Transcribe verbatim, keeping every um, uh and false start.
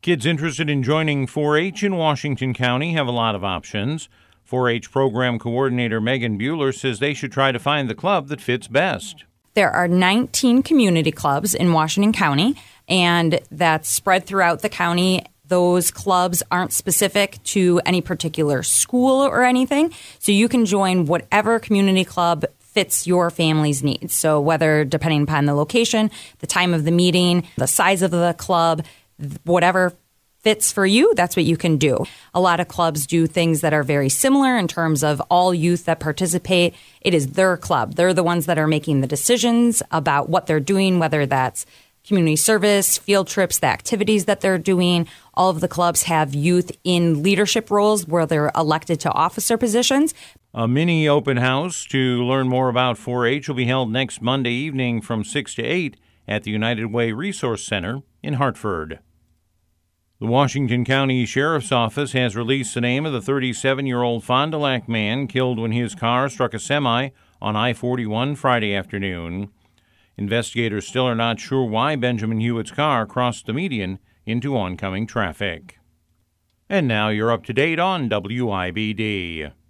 Kids interested in joining four H in Washington County have a lot of options. four H program coordinator Megan Bueller says they should try to find the club that fits best. There are nineteen community clubs in Washington County, and that's spread throughout the county. Those clubs aren't specific to any particular school or anything, so you can join whatever community club fits your family's needs. So whether, depending upon the location, the time of the meeting, the size of the club, whatever fits for you, that's what you can do. A lot of clubs do things that are very similar in terms of all youth that participate. It is their club. They're the ones that are making the decisions about what they're doing, whether that's community service, field trips, the activities that they're doing. All of the clubs have youth in leadership roles where they're elected to officer positions. A mini open house to learn more about four H will be held next Monday evening from six to eight at the United Way Resource Center in Hartford. The Washington County Sheriff's Office has released the name of the thirty-seven-year-old Fond du Lac man killed when his car struck a semi on I forty-one Friday afternoon. Investigators still are not sure why Benjamin Hewitt's car crossed the median into oncoming traffic. And now you're up to date on W I B D.